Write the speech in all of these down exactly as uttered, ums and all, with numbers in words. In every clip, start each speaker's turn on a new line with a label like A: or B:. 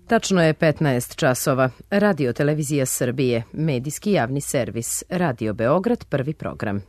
A: Tačno je petnaest časova. Radio Televizija Srbije, medijski javni servis, Radio Beograd, prvi program.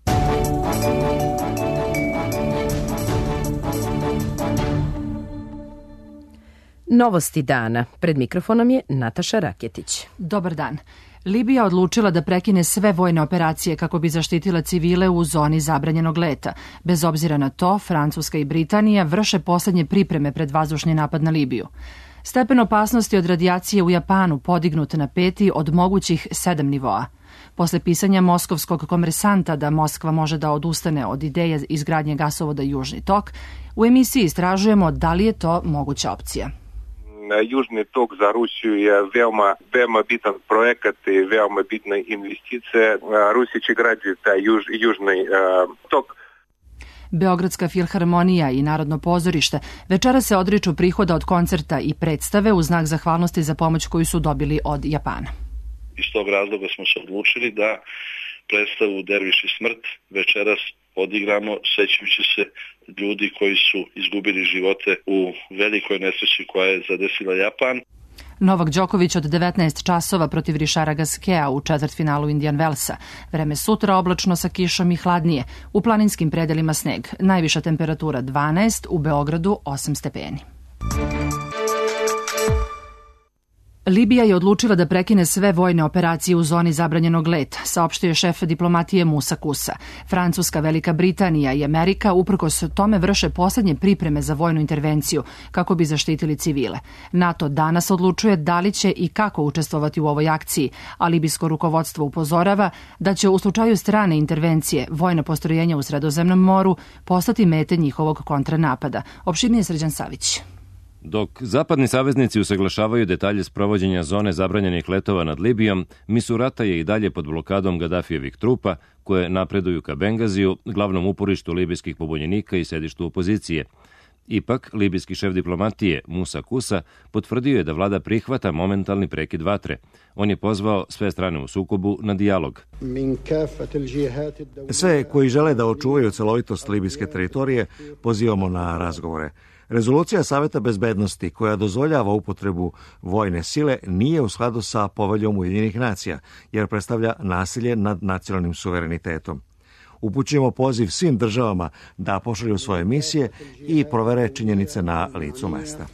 A: Novosti dana. Pred mikrofonom je Nataša Raketić.
B: Dobar dan. Libija odlučila da prekine sve vojne operacije kako bi zaštitila civile u zoni zabranjenog leta. Bez obzira na to, Francuska i Britanija vrše poslednje pripreme pred vazdušni napad na Libiju. Stepen opasnosti od radijacije u Japanu podignut na peti od mogućih sedam nivoa. Posle pisanja moskovskog komersanta da Moskva može da odustane od ideje izgradnje gasovoda Južni tok, u emisiji istražujemo da li je to moguća opcija.
C: Južni tok za Rusiju je veoma, veoma bitan projekat i veoma bitna investicija. Rusija će graditi taj juž, južni uh, tok.
B: Beogradska filharmonija i Narodno pozorište večera se odriču prihoda od koncerta i predstave u znak zahvalnosti za pomoć koju su dobili od Japana.
D: Iz tog razloga smo se odlučili da predstavu Derviš i smrt večeras odigramo sećajući se ljudi koji su izgubili živote u velikoj nesreći koja je zadesila Japan.
B: Novak Đoković od devetnaest časova protiv Rišara Gaskea u četvrtfinalu Indian Wellsa. Vreme sutra oblačno sa kišom i hladnije. U planinskim predelima sneg. Najviša temperatura dvanaest, u Beogradu osam stepeni. Libija je odlučila da prekine sve vojne operacije u zoni zabranjenog leta, saopštio je šef diplomatije Musa Kusa. Francuska, Velika Britanija i Amerika uprkos tome vrše poslednje pripreme za vojnu intervenciju kako bi zaštitili civile. NATO danas odlučuje da li će i kako učestvovati u ovoj akciji, a libijsko rukovodstvo upozorava da će u slučaju strane intervencije vojna postrojenja u Sredozemnom moru postati mete njihovog kontranapada. Opširnije Srđan Savić.
E: Dok zapadni saveznici usaglašavaju detalje sprovođenja zone zabranjenih letova nad Libijom, Misurata je i dalje pod blokadom Gadafijevih trupa koje napreduju ka Bengaziju, glavnom uporištu libijskih pobunjenika i sedištu opozicije. Ipak, libijski šef diplomatije Musa Kusa potvrdio je da vlada prihvata momentalni prekid vatre. On je pozvao sve strane u sukobu na dijalog.
F: Sve koji žele da očuvaju celovitost libijske teritorije pozivamo na razgovore. Rezolucija Saveta bezbednosti koja dozvoljava upotrebu vojne sile nije u skladu sa poveljom Ujedinjenih nacija, jer predstavlja nasilje nad nacionalnim suverenitetom. Upućujemo poziv svim državama da pošalju svoje misije i provere činjenice na licu mesta.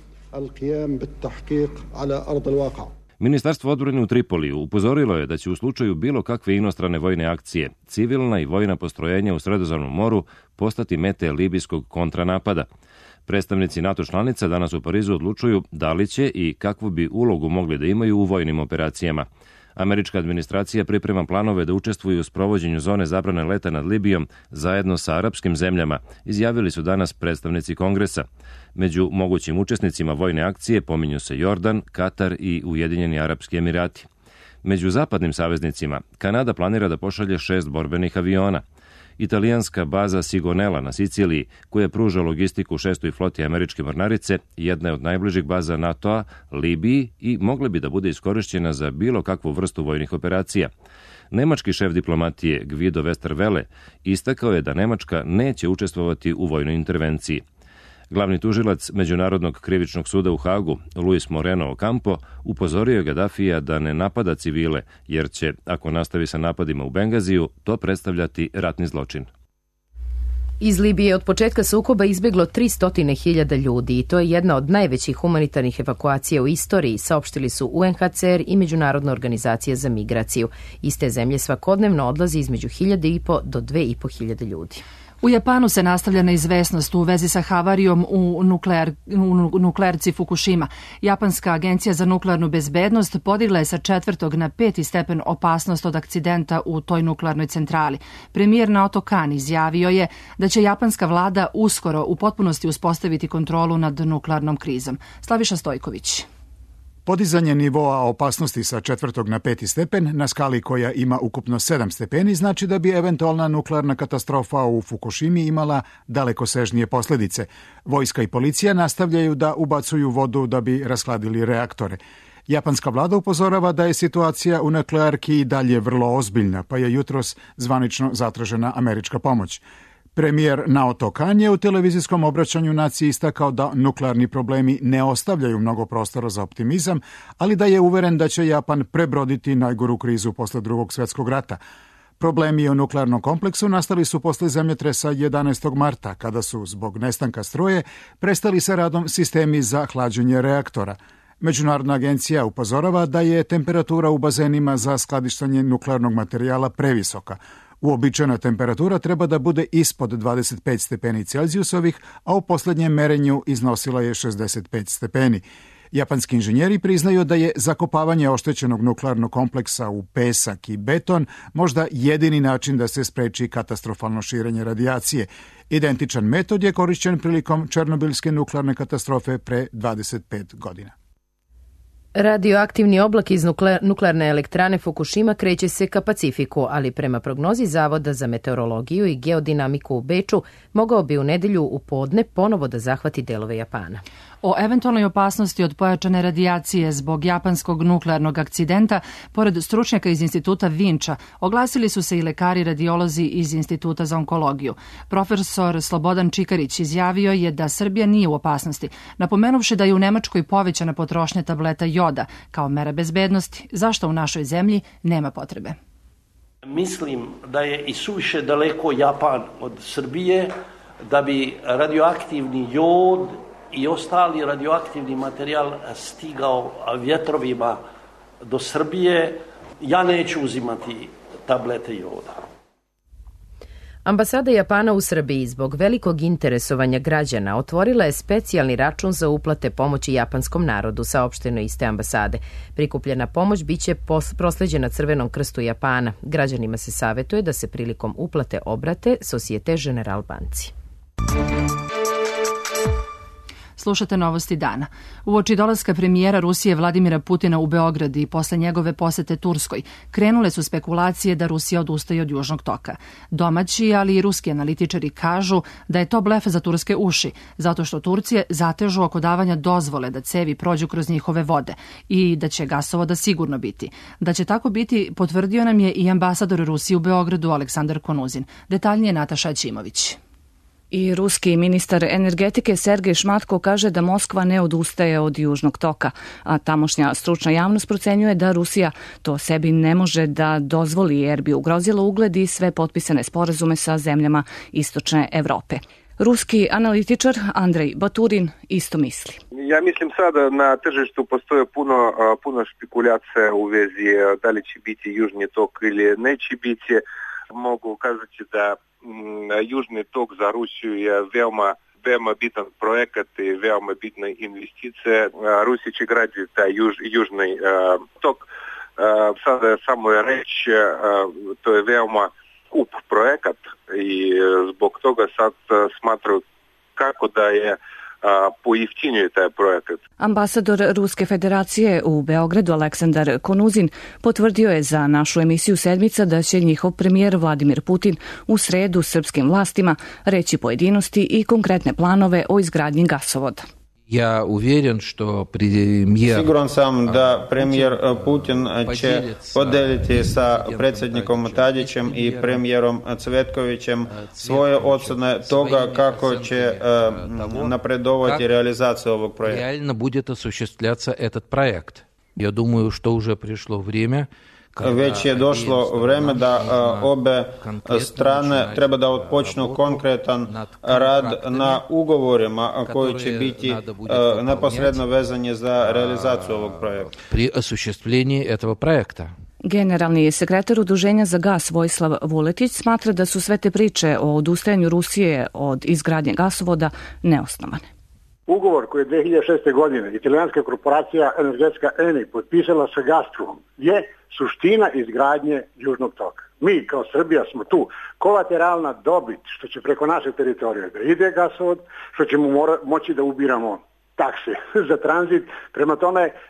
E: Ministarstvo odbrane u Tripoliju upozorilo je da će u slučaju bilo kakve inostrane vojne akcije civilna i vojna postrojenja u Sredozemnom moru postati mete libijskog kontranapada. Predstavnici NATO članica danas u Parizu odlučuju da li će i kakvu bi ulogu mogli da imaju u vojnim operacijama. Američka administracija priprema planove da učestvuju u sprovođenju zone zabrane leta nad Libijom zajedno sa arapskim zemljama, izjavili su danas predstavnici Kongresa. Među mogućim učesnicima vojne akcije pominju se Jordan, Katar i Ujedinjeni Arapski Emirati. Među zapadnim saveznicima Kanada planira da pošalje šest borbenih aviona. Italijanska baza Sigonella na Siciliji, koja pruža logistiku šestoj floti američke mornarice, jedna je od najbližih baza NATO-a, Libiji, i mogla bi da bude iskorišćena za bilo kakvu vrstu vojnih operacija. Nemački šef diplomatije Guido Westerwelle istakao je da Nemačka neće učestvovati u vojnoj intervenciji. Glavni tužilac Međunarodnog krivičnog suda u Hagu, Luis Moreno Ocampo, upozorio je Gadafija da ne napada civile, jer će, ako nastavi sa napadima u Bengaziju, to predstavljati ratni zločin.
A: Iz Libije od početka sukoba izbeglo tristo hiljada ljudi i to je jedna od najvećih humanitarnih evakuacija u istoriji, saopštili su U N H C R i Međunarodna organizacija za migraciju. Iz te zemlje svakodnevno odlazi između hiljade i po do dve i po hiljade ljudi.
B: U Japanu se nastavlja neizvesnost u vezi sa havarijom u, nuklear, u nuklearci Fukushima. Japanska agencija za nuklearnu bezbednost podigla je sa četvrtog na peti stepen opasnost od akcidenta u toj nuklearnoj centrali. Premijer Naoto Kan izjavio je da će japanska vlada uskoro u potpunosti uspostaviti kontrolu nad nuklearnom krizom. Slaviša Stojković.
G: Podizanje nivoa opasnosti sa četvrtog na peti stepen na skali koja ima ukupno sedam stepeni znači da bi eventualna nuklearna katastrofa u Fukushimi imala dalekosežnije posledice. Vojska i policija nastavljaju da ubacuju vodu da bi rashladili reaktore. Japanska vlada upozorava da je situacija u nuklearki i dalje vrlo ozbiljna, pa je jutros zvanično zatražena američka pomoć. Premijer Naoto Kan je u televizijskom obraćanju naciji istakao da nuklearni problemi ne ostavljaju mnogo prostora za optimizam, ali da je uveren da će Japan prebroditi najgoru krizu posle drugog svjetskog rata. Problemi u nuklearnom kompleksu nastali su posle zemljotresa jedanaestog marta, kada su, zbog nestanka struje, prestali sa radom sistemi za hlađenje reaktora. Međunarodna agencija upozorava da je temperatura u bazenima za skladištanje nuklearnog materijala previsoka. Uobičajena temperatura treba da bude ispod dvadeset pet stepeni Celzijusovih, a u posljednjem merenju iznosila je šezdeset pet stepeni. Japanski inženjeri priznaju da je zakopavanje oštećenog nuklearnog kompleksa u pesak i beton možda jedini način da se spreči katastrofalno širenje radijacije. Identičan metod je korišćen prilikom Černobilske nuklearne katastrofe pre dvadeset pet godina.
A: Radioaktivni oblak iz nuklearne elektrane Fukushima kreće se ka Pacifiku, ali prema prognozi Zavoda za meteorologiju i geodinamiku u Beču mogao bi u nedelju u podne ponovo da zahvati delove Japana.
B: O eventualnoj opasnosti od pojačane radijacije zbog japanskog nuklearnog akcidenta, pored stručnjaka iz instituta Vinča, oglasili su se i lekari radiolozi iz Instituta za onkologiju. Profesor Slobodan Čikarić izjavio je da Srbija nije u opasnosti, napomenuvši da je u Nemačkoj povećana potrošnja tableta joda kao mera bezbednosti, zašto u našoj zemlji nema potrebe.
H: Mislim da je i suviše daleko Japan od Srbije, da bi radioaktivni jod i ostali radioaktivni materijal stigao vjetrovima do Srbije. Ja neću uzimati tablete joda.
A: Ambasada Japana u Srbiji zbog velikog interesovanja građana otvorila je specijalni račun za uplate pomoći japanskom narodu, saopšteno iste ambasade. Prikupljena pomoć biće prosleđena Crvenom krstu Japana. Građanima se savetuje da se prilikom uplate obrate Societe Generale banci.
B: Slušate novosti dana. Uoči dolaska premijera Rusije Vladimira Putina u Beograd i posle njegove posete Turskoj, krenule su spekulacije da Rusija odustaje od Južnog toka. Domaći, ali i ruski analitičari kažu da je to blef za turske uši, zato što Turcije zatežu oko davanja dozvole da cevi prođu kroz njihove vode i da će gasovoda sigurno biti. Da će tako biti, potvrdio nam je i ambasador Rusije u Beogradu Aleksandar Konuzin. Detaljnije Nataša Ćimović.
I: I ruski ministar energetike Sergej Šmatko kaže da Moskva ne odustaje od Južnog toka, a tamošnja stručna javnost procenjuje da Rusija to sebi ne može da dozvoli jer bi ugrozilo ugled i sve potpisane sporazume sa zemljama Istočne Evrope. Ruski analitičar Andrej Baturin isto misli.
C: Ja mislim sada na tržištu postoje puno, puno špekulacija u vezi da li će biti Južni tok ili neće biti. Mogu kazati da Južni tok za Rusiju je veoma, veoma bitan projekat i veoma bitna investicija. Rusija će graditi taj juž, južni uh, tok. Uh, sada samo je reći, uh, to je veoma skup projekat i zbog toga sad uh, smatruju kako da je pojeftinjuje taj projekat.
I: Ambasador Ruske federacije u Beogradu Aleksandar Konuzin potvrdio je za našu emisiju Sedmica da će njihov premijer Vladimir Putin u sredu srpskim vlastima reći pojedinosti i konkretne planove o izgradnji gasovoda.
J: Ja uvjeren što premijer...
K: Siguran sam da premijer Putin će podeliti sa predsjednikom Tadićem i premijerom Cvetkovićem svoje ocjene toga kako će napredovati realizacija ovog projekta.
J: Realno будет осуществляться этот проект. Я думаю, что уже пришло время.
K: Već je došlo vreme da obe strane treba da odpočnu konkretan rad na ugovorima koji će biti neposredno vezani za realizaciju ovog projekta.
J: Pri осуществлении этого проекта.
I: Generalni sekretar Udruženja za gas Vojislav Vuletić smatra da su sve te priče o odustajanju Rusije od izgradnje gasovoda neosnovane.
L: Ugovor koji je dve hiljade šeste. godine italijanska korporacija energetska Eni potpisala sa Gazpromom je suština izgradnje Južnog toka. Mi kao Srbija smo tu. Kolateralna dobit što će preko naše teritorije da ide gasovod, što ćemo mora, moći da ubiramo takse za tranzit. Prema tome, e,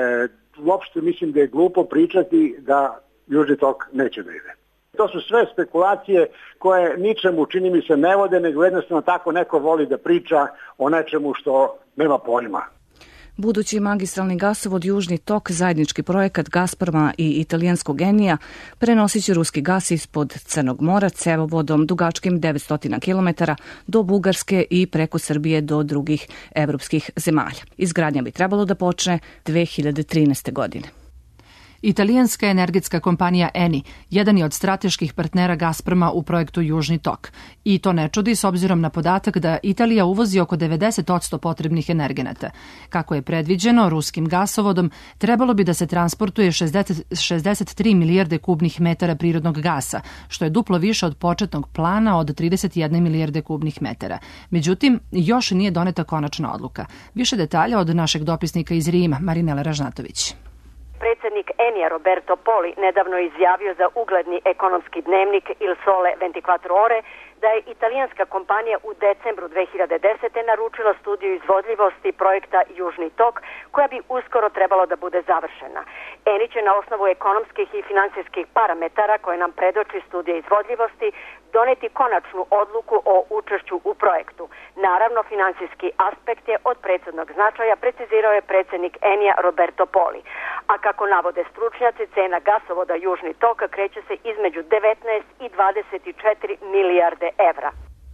L: uopšte mislim da je glupo pričati da Južni tok neće da ide. To su sve spekulacije koje ničemu, čini mi se, ne vode, nego jednostavno tako neko voli da priča o nečemu što nema pojma.
I: Budući magistralni gasovod Južni tok, zajednički projekat Gazproma i italijanskog Enija, prenosit će ruski gas ispod Crnog mora cevovodom dugačkim devetsto kilometara do Bugarske i preko Srbije do drugih evropskih zemalja. Izgradnja bi trebalo da počne dve hiljade trinaeste. godine.
B: Italijanska energetska kompanija Eni jedan je od strateških partnera Gazproma u projektu Južni tok. I to ne čudi s obzirom na podatak da Italija uvozi oko devedeset posto potrebnih energenata. Kako je predviđeno, ruskim gasovodom trebalo bi da se transportuje šezdeset tri milijarde kubnih metara prirodnog gasa, što je duplo više od početnog plana od trideset jedne milijarde kubnih metara. Međutim, još nije doneta konačna odluka. Više detalja od našeg dopisnika iz Rima, Marinela Ražnatović.
M: Predsjednik Enija Roberto Poli nedavno izjavio za ugledni ekonomski dnevnik Il Sole dvadeset četiri ore da je italijanska kompanija u decembru dve hiljade desete. naručila studiju izvodljivosti projekta Južni tok, koja bi uskoro trebalo da bude završena. Eni će na osnovu ekonomskih i financijskih parametara koje nam predoči studija izvodljivosti doneti konačnu odluku o učešću u projektu. Naravno, financijski aspekt je od presudnog značaja, precizirao je predsjednik Enija Roberto Poli. A kako navode stručnjaci, cena gasovoda Južni tok kreće se između devetnaest i dvadeset četiri milijarde evra.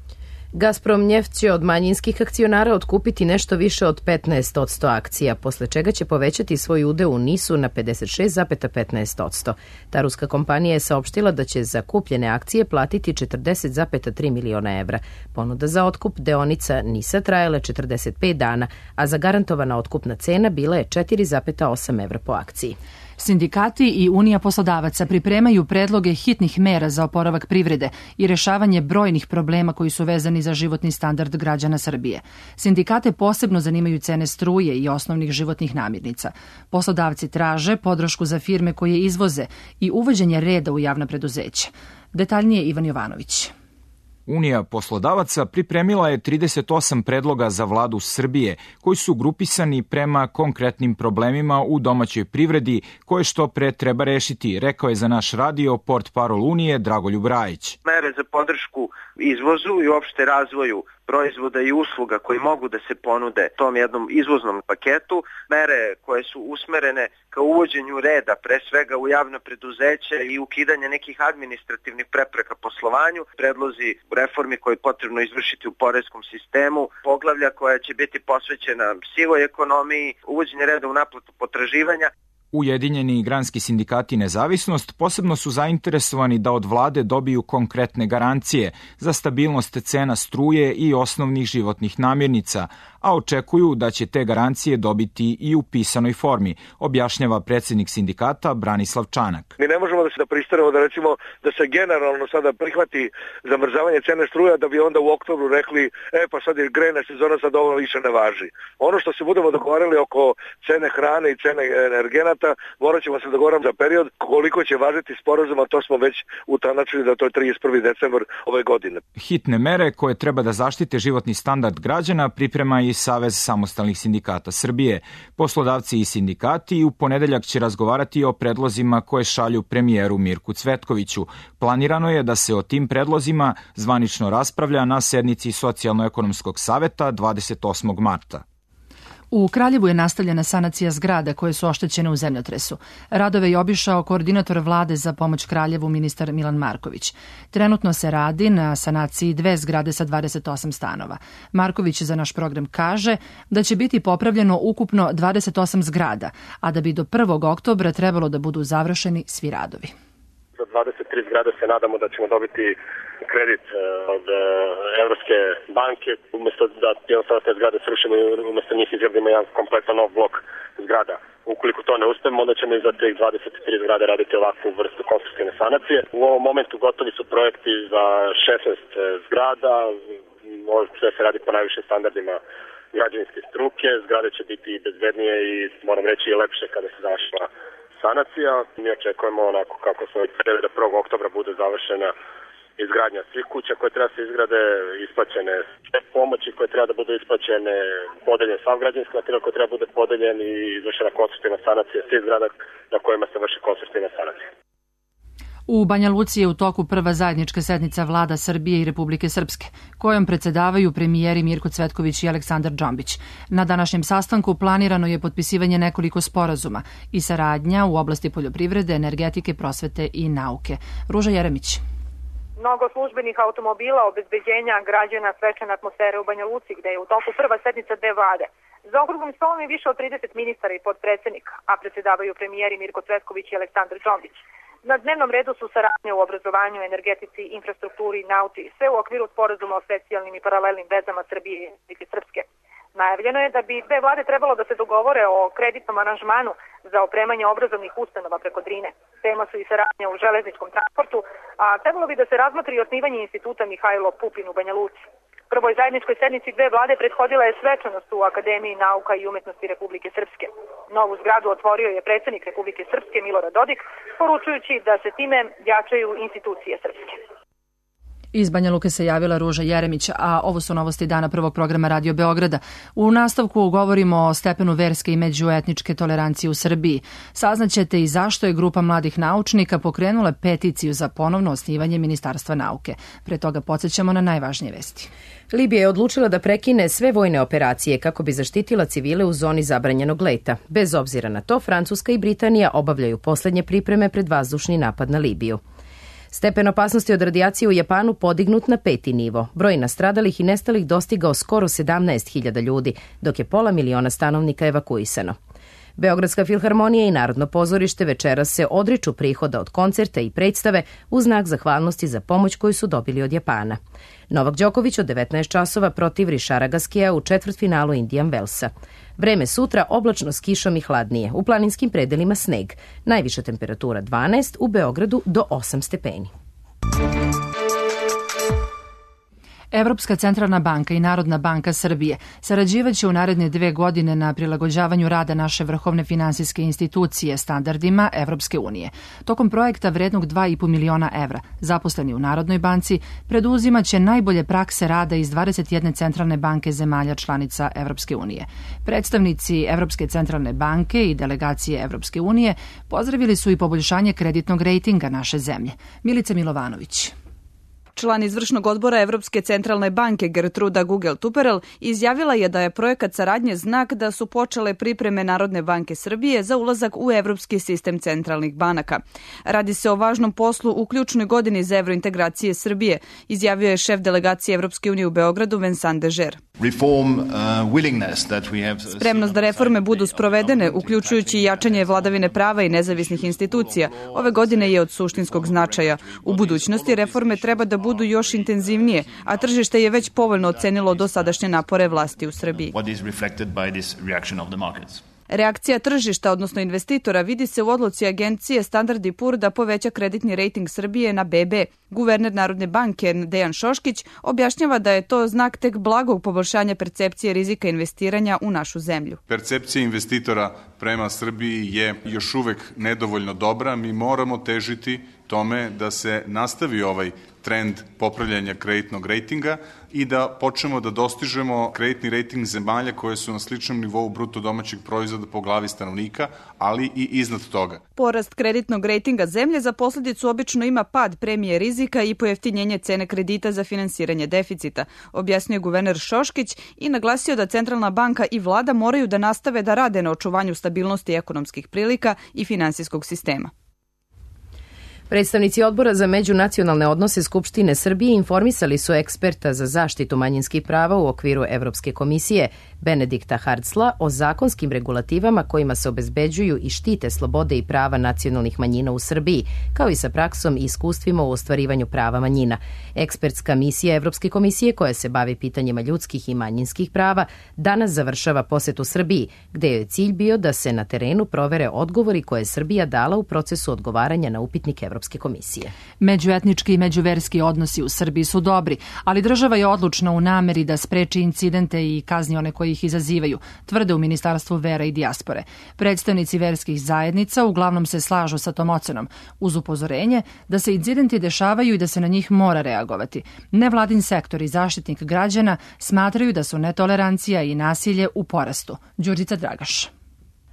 A: Gazprom Njeft će od manjinskih akcionara otkupiti nešto više od petnaest posto akcija, posle čega će povećati svoj udeo u Nisu na pedeset šest zarez petnaest posto. Ta ruska kompanija je saopštila da će za kupljene akcije platiti četrdeset zarez tri miliona evra. Ponuda za otkup deonica Nisa trajala četrdeset pet dana, a zagarantovana otkupna cena bila je četiri zarez osam evra po akciji.
B: Sindikati i Unija poslodavaca pripremaju predloge hitnih mera za oporavak privrede i rešavanje brojnih problema koji su vezani za životni standard građana Srbije. Sindikate posebno zanimaju cene struje i osnovnih životnih namirnica. Poslodavci traže podršku za firme koje izvoze i uvođenje reda u javna preduzeća. Detaljnije Ivan Jovanović.
N: Unija poslodavaca pripremila je trideset osam predloga za vladu Srbije, koji su grupisani prema konkretnim problemima u domaćoj privredi koje što pre treba rešiti, rekao je za naš radio portparol Unije Dragoljub Rajić.
C: Mere za podršku izvozu i uopšte razvoju proizvoda i usluga koji mogu da se ponude tom jednom izvoznom paketu, mere koje su usmerene ka uvođenju reda, pre svega u javna preduzeća i ukidanje nekih administrativnih prepreka poslovanju, predlozi reformi koje je potrebno izvršiti u poreskom sistemu, poglavlja koja će biti posvećena sivoj ekonomiji, uvođenje reda u naplatu potraživanja.
N: Ujedinjeni granski sindikati Nezavisnost posebno su zainteresovani da od vlade dobiju konkretne garancije za stabilnost cena struje i osnovnih životnih namirnica, a očekuju da će te garancije dobiti i u pisanoj formi, objašnjava predsjednik sindikata Branislav Čanak.
O: Mi ne možemo da se pristanemo da recimo da se generalno sada prihvati zamrzavanje cene struja da bi onda u oktobru rekli e pa sad je grejna sezona, sad ovo više ne važi. Ono što se budemo dogovarali oko cene hrane i cene energenata, morat ćemo se dogovoriti za period koliko će važiti sporazum, a to smo već utanačili da to je trideset prvi decembar ove godine.
N: Hitne mere koje treba da zaštite životni standard građana priprema i Savez samostalnih sindikata Srbije. Poslodavci i sindikati u ponedeljak će razgovarati o predlozima koje šalju premijeru Mirku Cvetkoviću. Planirano je da se o tim predlozima zvanično raspravlja na sednici Socijalno-ekonomskog saveta dvadeset osmog marta.
B: U Kraljevu je nastavljena sanacija zgrada koje su oštećene u zemljotresu. Radove je obišao koordinator vlade za pomoć Kraljevu, ministar Milan Marković. Trenutno se radi na sanaciji dve zgrade sa dvadeset osam stanova. Marković za naš program kaže da će biti popravljeno ukupno dvadeset osam zgrada, a da bi do prvog oktobra trebalo da budu završeni svi radovi.
P: Za dvadeset tri zgrade se nadamo da ćemo dobiti kredit od Evropske banke, umjesto da jednostavno te zgrade srušimo i umjesto njih izgradimo jedan kompletan nov blok zgrada. Ukoliko to ne uspemo, onda ćemo i za tih dvadeset tri zgrade raditi ovakvu vrstu konstruktivne sanacije. U ovom momentu gotovi su projekti za šesnaest zgrada, sve se radi po najvišim standardima građevinske struke, zgrade će biti bezbednije i moram reći i lepše kada se završila sanacija. Mi očekujemo onako kako smo predali da prvog oktobra bude završena izgradnja svih kuća koje treba se izgrade, isplaćene sve pomoći koje treba da budu isplaćene, podeljen sav građevinski materijal koji treba da bude podeljen i izvršena konstruktivna sanacija svih zgrada na kojima se vrši konstruktivna sanacija.
B: U Banja Luci je u toku prva zajednička sednica vlada Srbije i Republike Srpske, kojom predsedavaju premijeri Mirko Cvetković i Aleksandar Džombić. Na današnjem sastanku planirano je potpisivanje nekoliko sporazuma i saradnja u oblasti poljoprivrede, energetike, prosvete i nauke. Ruža Jeremić.
Q: Mnogo službenih automobila, obezbeđenja građana, svečana atmosfera u Banja Luci, gde je u toku prva sednica dve vlade. Za okruglom stolom je više od trideset ministara i podpredsednika, a predsedavaju premijeri Mirko Cvetković i Aleksandar Džombić. Na dnevnom redu su saradnje u obrazovanju, energetici, infrastrukturi i nauci, sve u okviru sporazuma o specijalnim i paralelnim vezama Srbije i Srpske. Najavljeno je da bi dve vlade trebalo da se dogovore o kreditnom aranžmanu za opremanje obrazovnih ustanova preko Drine. Tema su i saradnja u železničkom transportu, a trebalo bi da se razmotri i osnivanje instituta Mihajlo Pupin u Banja Luci. Prvoj zajedničkoj sednici dve vlade prethodila je svečanost u Akademiji nauka i umetnosti Republike Srpske. Novu zgradu otvorio je predsjednik Republike Srpske Milorad Dodik, poručujući da se time jačaju institucije srpske.
B: Iz Banja Luke se javila Ruža Jeremić, a ovo su novosti dana prvog programa Radio Beograda. U nastavku govorimo o stepenu verske i međuetničke tolerancije u Srbiji. Saznaćete i zašto je grupa mladih naučnika pokrenula peticiju za ponovno osnivanje Ministarstva nauke. Pre toga podsjećamo na najvažnije vesti.
A: Libija je odlučila da prekine sve vojne operacije kako bi zaštitila civile u zoni zabranjenog leta. Bez obzira na to, Francuska i Britanija obavljaju poslednje pripreme pred vazdušni napad na Libiju. Stepen opasnosti od radijacije u Japanu podignut na peti nivo. Broj nastradalih i nestalih dostigao skoro sedamnaest hiljada ljudi, dok je pola miliona stanovnika evakuisano. Beogradska filharmonija i Narodno pozorište večeras se odriču prihoda od koncerta i predstave u znak zahvalnosti za pomoć koju su dobili od Japana. Novak Đoković od devetnaest časova protiv Rišara Gaskija u četvrtfinalu Indian Wellsa. Vreme sutra oblačno s kišom i hladnije. U planinskim predelima sneg. Najviša temperatura dvanaest, u Beogradu do osam stepeni.
B: Evropska centralna banka i Narodna banka Srbije sarađivaće u naredne dve godine na prilagođavanju rada naše vrhovne finansijske institucije standardima Evropske unije. Tokom projekta vrednog dva i po miliona evra, zaposleni u Narodnoj banci preduzimaće najbolje prakse rada iz dvadeset jedne centralne banke zemalja članica Evropske unije. Predstavnici Evropske centralne banke i delegacije Evropske unije pozdravili su i poboljšanje kreditnog rejtinga naše zemlje. Milica Milovanović.
R: Član izvršnog odbora Evropske centralne banke Gertruda Gugel-Tuperel izjavila je da je projekat saradnje znak da su počele pripreme Narodne banke Srbije za ulazak u evropski sistem centralnih banaka. Radi se o važnom poslu u ključnoj godini za evrointegracije Srbije, izjavio je šef delegacije Evropske unije u Beogradu Vincent Deger. Spremnost da reforme budu sprovedene, uključujući jačanje vladavine prava i nezavisnih institucija, ove godine je od suštinskog značaja. U budućnosti reforme treba da budu još intenzivnije, a tržište je već povoljno ocenilo dosadašnje napore vlasti u Srbiji. Reakcija tržišta, odnosno investitora, vidi se u odluci agencije Standard and Poor da poveća kreditni rejting Srbije na be be. Guverner Narodne banke Dejan Šoškić objašnjava da je to znak tek blagog poboljšanja percepcije rizika investiranja u našu zemlju.
S: Percepcija investitora prema Srbiji je još uvek nedovoljno dobra. Mi moramo težiti tome da se nastavi ovaj trend popravljanja kreditnog rejtinga i da počnemo da dostižemo kreditni rejting zemalja koje su na sličnom nivou bruto domaćeg proizvoda po glavi stanovnika, ali i iznad toga.
R: Porast kreditnog rejtinga zemlje za posledicu obično ima pad premije rizika i pojeftinjenje cene kredita za finansiranje deficita, objasnio guverner Šoškić i naglasio da Centralna banka i vlada moraju da nastave da rade na očuvanju stabilnosti ekonomskih prilika i finansijskog sistema.
A: Predstavnici Odbora za međunacionalne odnose Skupštine Srbije informisali su eksperta za zaštitu manjinskih prava u okviru Evropske komisije Benedikta Hartzla o zakonskim regulativama kojima se obezbeđuju i štite slobode i prava nacionalnih manjina u Srbiji, kao i sa praksom i iskustvima u ostvarivanju prava manjina. Ekspertska misija Evropske komisije koja se bavi pitanjima ljudskih i manjinskih prava danas završava posetu Srbiji, gde je cilj bio da se na terenu provere odgovori koje je Srbija dala u procesu odgovaranja na upitnik Evropske komisije.
B: Međuetnički i međuverski odnosi u Srbiji su dobri, ali država je odlučna u nameri da spreči incidente i kazni one koji ih izazivaju, tvrde u Ministarstvu vera i dijaspore. Predstavnici verskih zajednica uglavnom se slažu sa tom ocenom, uz upozorenje da se incidenti dešavaju i da se na njih mora reagovati. Nevladin sektor i zaštitnik građana smatraju da su netolerancija i nasilje u porastu. Đurđica Dragaš.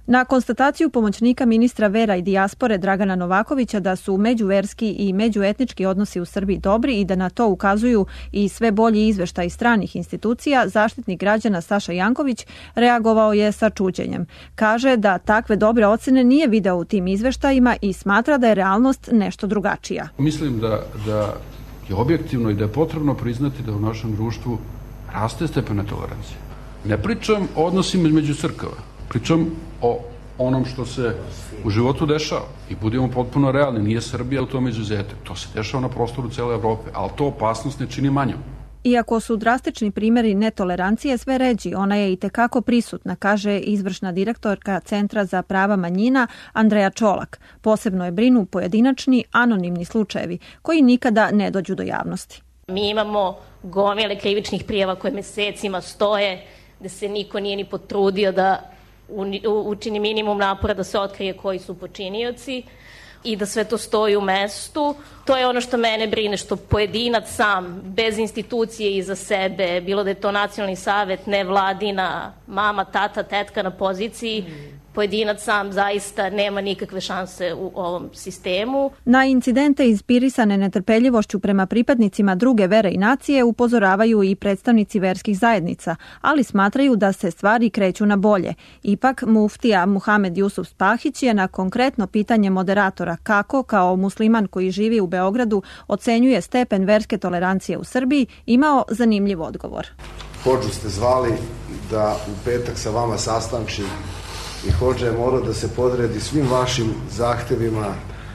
R: Na konstataciju pomoćnika ministra vera i dijaspore Dragana Novakovića da su međuverski i međuetnički odnosi u Srbiji dobri i da na to ukazuju i sve bolji izveštaj stranih institucija, Zaštitnik građana Saša Janković reagovao je sa čuđenjem. Kaže da takve dobre ocene nije video u tim izveštajima i smatra da je realnost nešto drugačija.
T: Mislim da, da je objektivno i da je potrebno priznati da u našem društvu raste stepena tolerancije. Ne pričam o odnosima između crkava, pričam o onom što se u životu dešava i budemo potpuno realni, nije Srbija u tome izuzetak. To se dešava na prostoru cele Evrope, ali to opasnost ne čini manjom.
R: Iako su drastični primjeri netolerancije sve ređi, ona je i tekako prisutna, kaže izvršna direktorka Centra za prava manjina Andreja Čolak. Posebno je brinu pojedinačni, anonimni slučajevi koji nikada ne dođu do javnosti.
U: Mi imamo gomile krivičnih prijava koje mesecima stoje, da se niko nije ni potrudio da učini minimum napora da se otkrije koji su počinioci i da sve to stoji u mestu. To je ono što mene brine, što pojedinac sam, bez institucije iza sebe, bilo da je to nacionalni savet, nevladina, mama, tata, tetka na poziciji, pojedinac sam zaista nema nikakve šanse u ovom sistemu.
R: Na incidente inspirisane netrpeljivošću prema pripadnicima druge vere i nacije upozoravaju i predstavnici verskih zajednica, ali smatraju da se stvari kreću na bolje. Ipak muftija Muhamed Jusuf Spahić je na konkretno pitanje moderatora kako, kao musliman koji živi u Beogradu, ocenjuje stepen verske tolerancije u Srbiji, imao zanimljiv odgovor.
V: Hodžu ste zvali da u petak sa vama sastanči i hodža je morao da se podredi svim vašim zahtevima,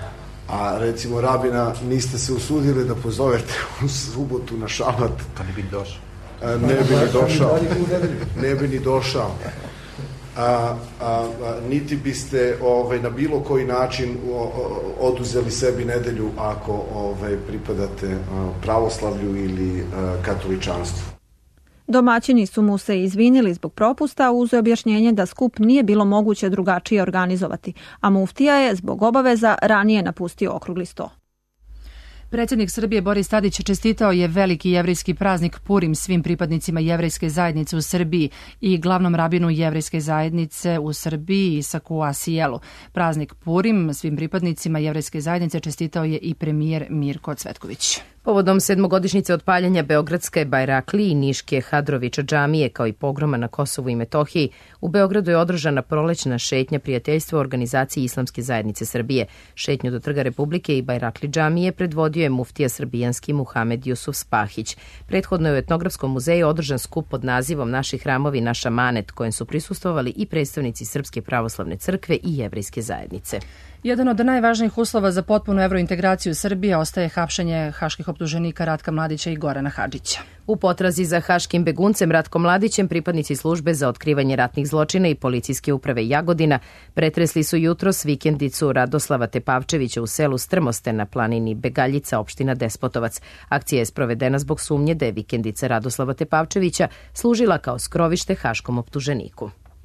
V: a recimo rabina niste se usudili da pozovete u subotu na šabat.
J: Pa ne bi došao.
V: Ne bi ni došao. Ne bi ni došao. A, a, a, niti biste ovaj, na bilo koji način o, oduzeli sebi nedelju ako ovaj, pripadate a, pravoslavlju ili a, katoličanstvu.
R: Domaćini su mu se izvinili zbog propusta uz objašnjenje da skup nije bilo moguće drugačije organizovati, a muftija je zbog obaveza ranije napustio okrugli sto.
B: Predsjednik Srbije Boris Tadić čestitao je veliki jevrejski praznik Purim svim pripadnicima jevrejske zajednice u Srbiji i glavnom rabinu jevrejske zajednice u Srbiji Isaku Asijelu. Praznik Purim svim pripadnicima jevrejske zajednice čestitao je i premijer Mirko Cvetković.
A: Povodom sedmogodišnjice otpaljanja Beogradske Bajrakli i Niške Hadrovića džamije kao i pogroma na Kosovu i Metohiji, u Beogradu je održana prolećna šetnja prijateljstva u organizaciji Islamske zajednice Srbije. Šetnju do Trga Republike i Bajrakli džamije predvodio je muftija srbijanski Muhamed Jusuf Spahić. Prethodno je u Etnografskom muzeju održan skup pod nazivom Naši hramovi, naš amanet, kojem su prisustvovali i predstavnici Srpske pravoslavne crkve i jevrejske zajednice.
B: Jedan od najvažnijih uslova za potpunu evrointegraciju Srbije ostaje hapšenje haških optuženika Ratka Mladića i Gorana Hadžića.
A: U potrazi za haškim beguncem Ratkom Mladićem pripadnici službe za otkrivanje ratnih zločina i policijske uprave Jagodina pretresli su jutros vikendicu Radoslava Tepavčevića u selu Strmoste na planini Begaljica, opština Despotovac. Akcija je sprovedena zbog sumnje da je vikendica Radoslava Tepavčevića služila kao skrovište haškom optuženiku.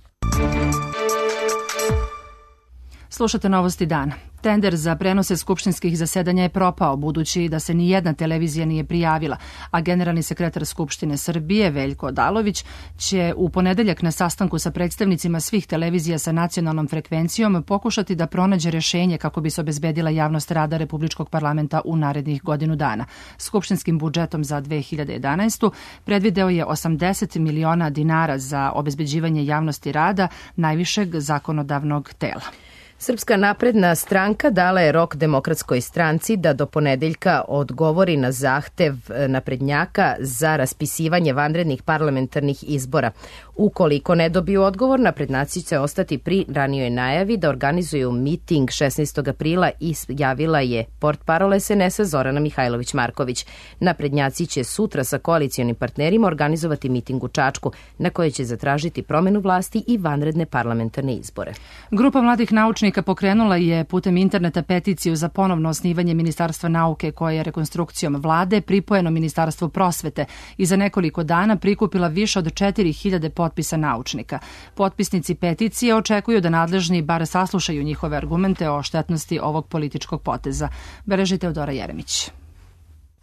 B: Slušate novosti dana. Tender za prenose skupštinskih zasedanja je propao, budući da se ni jedna televizija nije prijavila, a generalni sekretar Skupštine Srbije, Veljko Odalović, će u ponedeljak na sastanku sa predstavnicima svih televizija sa nacionalnom frekvencijom pokušati da pronađe rešenje kako bi se obezbedila javnost rada Republičkog parlamenta u narednih godinu dana. Skupštinskim budžetom za dve hiljade jedanaestu predvideo je osamdeset miliona dinara za obezbeđivanje javnosti rada najvišeg zakonodavnog tela.
A: Srpska napredna stranka dala je rok Demokratskoj stranci da do ponedeljka odgovori na zahtev naprednjaka za raspisivanje vanrednih parlamentarnih izbora. Ukoliko ne dobiju odgovor, naprednjaci će ostati pri ranijoj najavi da organizuju miting šesnaestog aprila i javila je portparole S N S-a Zorana Mihajlović-Marković. Naprednjaci će sutra sa koalicionim partnerima organizovati miting u Čačku, na kojoj će zatražiti promenu vlasti i vanredne parlamentarne izbore.
B: Grupa mladih naučnika pokrenula je putem interneta peticiju za ponovno osnivanje Ministarstva nauke, koje je rekonstrukcijom vlade pripojeno Ministarstvu prosvete i za nekoliko dana prikupila više od četiri hiljade potpisa naučnika. Potpisnici peticije očekuju da nadležni bar saslušaju njihove argumente o štetnosti ovog političkog poteza. Beleži Teodora Jeremić.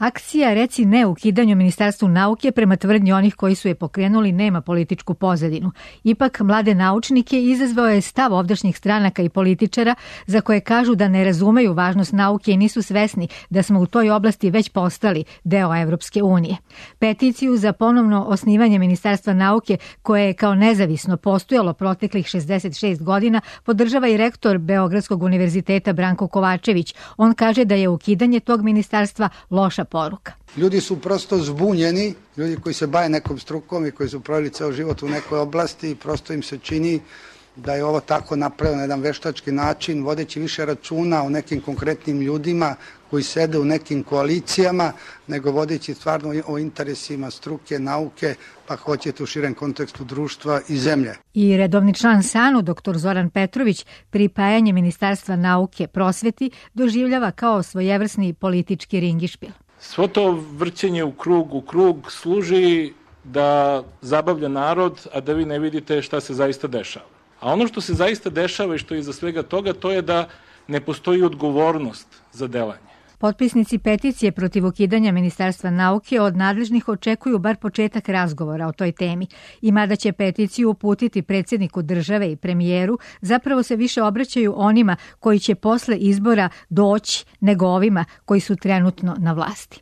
D: Akcija Reci ne ukidanju Ministarstvu nauke prema tvrdnji onih koji su je pokrenuli nema političku pozadinu. Ipak mlade naučnike izazvao je stav ovdašnjih stranaka i političara za koje kažu da ne razumeju važnost nauke i nisu svesni da smo u toj oblasti već postali deo Evropske unije. Peticiju za ponovno osnivanje Ministarstva nauke, koje je kao nezavisno postojalo proteklih šezdeset šest godina, podržava i rektor Beogradskog univerziteta Branko Kovačević. On kaže da je ukidanje tog ministarstva loša poruka.
F: Ljudi su prosto zbunjeni, ljudi koji se bave nekom strukom i koji su proveli ceo život u nekoj oblasti i prosto im se čini da je ovo tako napravljeno na jedan veštački način, vodeći više računa o nekim konkretnim ljudima koji sede u nekim koalicijama, nego vodeći stvarno o interesima struke, nauke, pa hoćete u širem kontekstu društva i zemlje.
D: I redovni član SANU, doktor Zoran Petrović, pripajanje Ministarstva nauke prosveti doživljava kao svojevrsni politički ringišpil.
W: Svo to vrćenje u krug u krug služi da zabavlja narod, a da vi ne vidite šta se zaista dešava. A ono što se zaista dešava i što je iza svega toga, to je da ne postoji odgovornost za delanje.
D: Potpisnici peticije protiv ukidanja Ministarstva nauke od nadležnih očekuju bar početak razgovora o toj temi. I mada će peticiju uputiti predsjedniku države i premijeru, zapravo se više obraćaju onima koji će posle izbora doći nego ovima koji su trenutno na vlasti.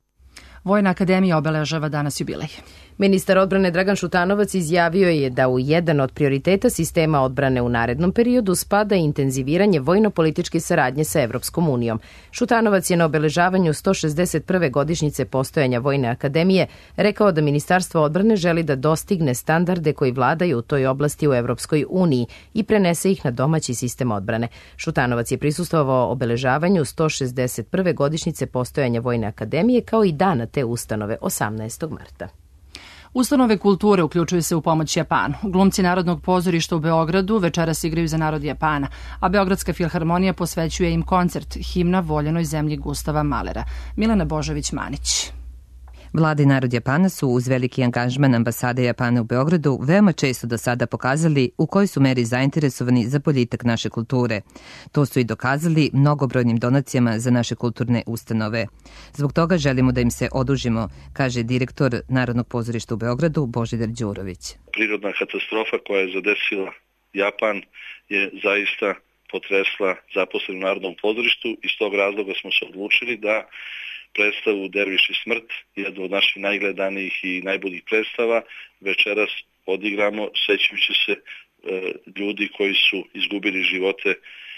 B: Vojna akademija obeležava danas jubilej.
A: Ministar odbrane Dragan Šutanovac izjavio je da u jedan od prioriteta sistema odbrane u narednom periodu spada intenziviranje vojno-političke saradnje sa Evropskom unijom. Šutanovac je na obeležavanju sto šezdeset prve godišnjice postojanja Vojne akademije rekao da Ministarstvo odbrane želi da dostigne standarde koji vladaju u toj oblasti u Evropskoj uniji i prenese ih na domaći sistem odbrane. Šutanovac je prisustvovao obeležavanju sto šezdeset prve godišnjice postojanja Vojne akademije kao i dana te ustanove osamnaestog marta.
B: Ustanove kulture uključuju se u pomoć Japanu. Glumci Narodnog pozorišta u Beogradu večeras igraju za narod Japana, a Beogradska filharmonija posvećuje im koncert Himna voljenoj zemlji Gustava Mahlera. Milena Božović-Manić.
X: Vlada i narod Japana su uz veliki angažman ambasade Japana u Beogradu veoma često do sada pokazali u kojoj su meri zainteresovani za boljitak naše kulture. To su i dokazali mnogobrojnim donacijama za naše kulturne ustanove. Zbog toga želimo da im se odužimo, kaže direktor Narodnog pozorišta u Beogradu Božidar Đurović.
Y: Prirodna katastrofa koja je zadesila Japan je zaista potresla zaposleni u Narodnom pozorištu. Iz tog razloga smo se odlučili da predstavu Derviš i smrt, jednu od naših najgledanijih i najboljih predstava, večeras odigramo sećajući se e, ljudi koji su izgubili živote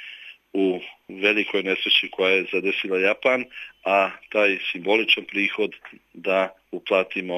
Y: u velikoj nesreći koja je zadesila Japan, a taj simboličan prihod da uplatimo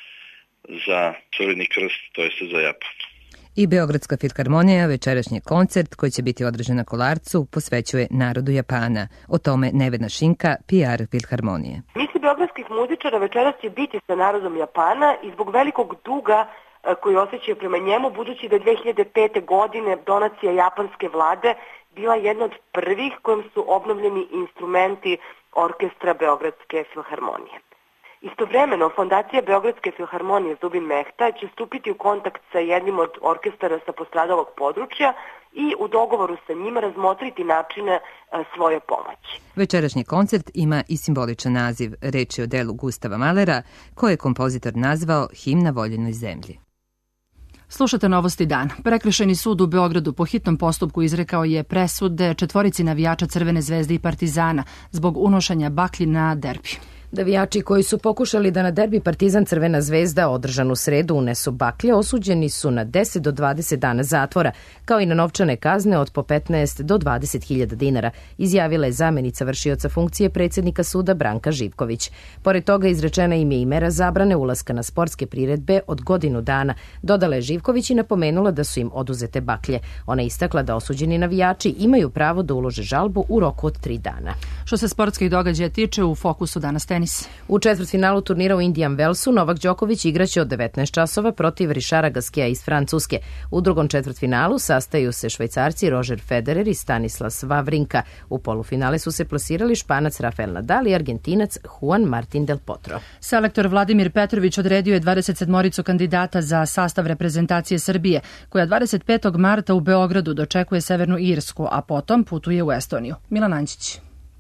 Y: za Crveni krst, to jeste za Japan.
X: I Beogradska filharmonija večerašnji koncert koji će biti održan na Kolarcu posvećuje narodu Japana. O tome Nevena Šinka, P R filharmonije.
Z: Misli beogradskih muzičara večeras će biti sa narodom Japana i zbog velikog duga koji osjećaju prema njemu, budući da je dve hiljade pete. godine donacija japanske vlade bila jedna od prvih kojom su obnovljeni instrumenti orkestra Beogradske filharmonije. Istovremeno, Fondacija Beogradske filharmonije Zubin Mehta će stupiti u kontakt sa jednim od orkestara sa postradalog područja i u dogovoru sa njima razmotriti načine svoje pomoći.
X: Večerašnji koncert ima i simboličan naziv, reč je o delu Gustava Mahlera, koje je kompozitor nazvao Himna voljenoj zemlji.
B: Slušate Novosti dan. Prekršajni sud u Beogradu po hitnom postupku izrekao je presude četvorici navijača Crvene zvezde i Partizana zbog unošenja baklji na derbi.
A: Navijači koji su pokušali da na derbi Partizan Crvena zvezda održan u sredu unesu baklje osuđeni su na deset do dvadeset dana zatvora, kao i na novčane kazne od po petnaest do dvadeset hiljada dinara, izjavila je zamenica vršioca funkcije predsjednika suda Branka Živković. Pored toga izrečena im je i mera zabrane ulaska na sportske priredbe od godinu dana, dodala je Živković i napomenula da su im oduzete baklje. Ona je istakla da osuđeni navijači imaju pravo da ulože žalbu u roku od tri dana.
B: Što se sportskih događaja tiče, u fokusu danas tenis.
A: U četvrtfinalu turnira u Indian Wellsu Novak Đoković igraće od devetnaest časova protiv Richarda Gasqueta iz Francuske. U drugom četvrtfinalu sastaju se Švajcarci Roger Federer i Stanislas Wawrinka. U polufinale su se plasirali Španac Rafael Nadal i Argentinac Juan Martin del Potro.
B: Selektor Vladimir Petrović odredio je dvadeset sedmoricu kandidata za sastav reprezentacije Srbije, koja dvadeset petog marta u Beogradu dočekuje Severnu Irsku, a potom putuje u Estoniju. Milan Ančić.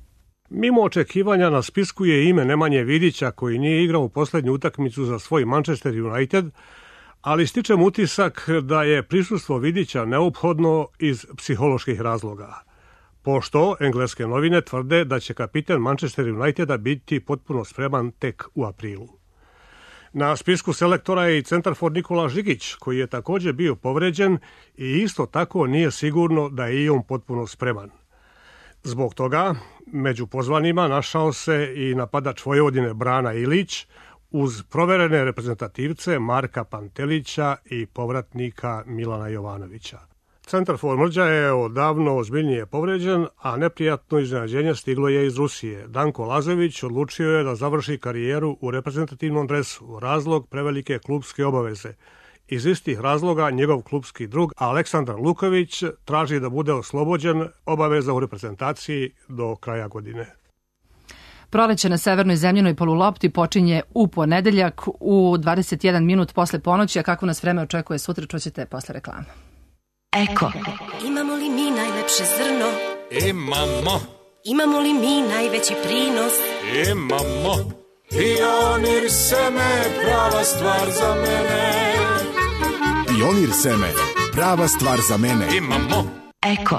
E: Mimo očekivanja na spisku je ime Nemanje Vidića koji nije igrao u poslednju utakmicu za svoj Manchester United, ali stičem utisak da je prisustvo Vidića neophodno iz psiholoških razloga, pošto engleske novine tvrde da će kapiten Manchester Uniteda biti potpuno spreman tek u aprilu. Na spisku selektora je i centarfor Nikola Žigić, koji je također bio povređen i isto tako nije sigurno da je i on potpuno spreman. Zbog toga, među pozvanima našao se i napadač Vojvodine Brana Ilić, uz proverene reprezentativce Marka Pantelića i povratnika Milana Jovanovića. Centarfor Mrđa je odavno ozbiljnije povređen, a neprijatno iznenađenje stiglo je iz Rusije. Danko Lazović odlučio je da završi karijeru u reprezentativnom dresu, razlog prevelike klubske obaveze. Iz istih razloga njegov klubski drug Aleksandar Luković traži da bude oslobođen obaveza u reprezentaciji do kraja godine.
B: Proleće na severnoj zemljenoj polulopti počinje u ponedeljak u dvadeset jedan minut posle ponoći, a kako nas vreme očekuje sutra čućete posle reklama.
G: Eko. Imamo li mi najlepše zrno?
H: Imamo.
G: Imamo li mi najveći prinos?
H: Imamo. Pionir seme, prava stvar za mene.
I: Pionir seme, prava stvar za mene.
H: Imamo.
G: Eko.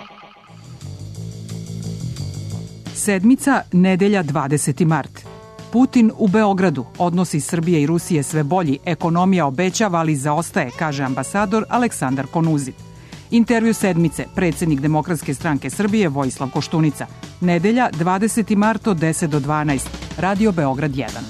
K: Sedmica, nedelja dvadeseti mart. Putin u Beogradu, odnosi Srbije i Rusije sve bolji, ekonomija obećava, ali zaostaje, kaže ambasador Aleksandar Konuzin. Intervju sedmice, predsjednik Demokratske stranke Srbije Vojislav Koštunica. Nedelja dvadeseti mart od deset do dvanaest. Radio Beograd jedan.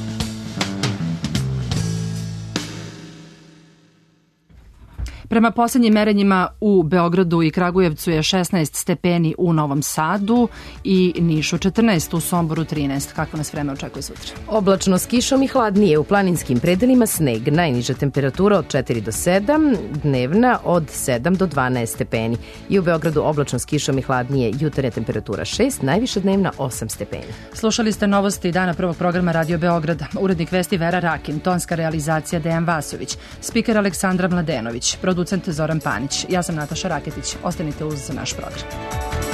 B: Prema posljednjim merenjima u Beogradu i Kragujevcu je šesnaest stepeni, u Novom Sadu i Nišu četrnaest, u Somboru trinaest. Kako nas vreme očekuje sutra?
A: Oblačno s kišom i hladnije, u planinskim predelima sneg. Najniža temperatura od četiri do sedam, dnevna od sedam do dvanaest stepeni. I u Beogradu oblačno s kišom i hladnije, jutarnja temperatura šest, najviša dnevna osam stepeni.
B: Slušali ste novosti dana prvog programa Radio Beograda. Urednik vesti Vera Rakin, tonska realizacija Dejan Vasović, spiker Aleksandra Mladenović, producent Zoran Panić. Ja sam Nataša Raketić. Ostanite uz naš program.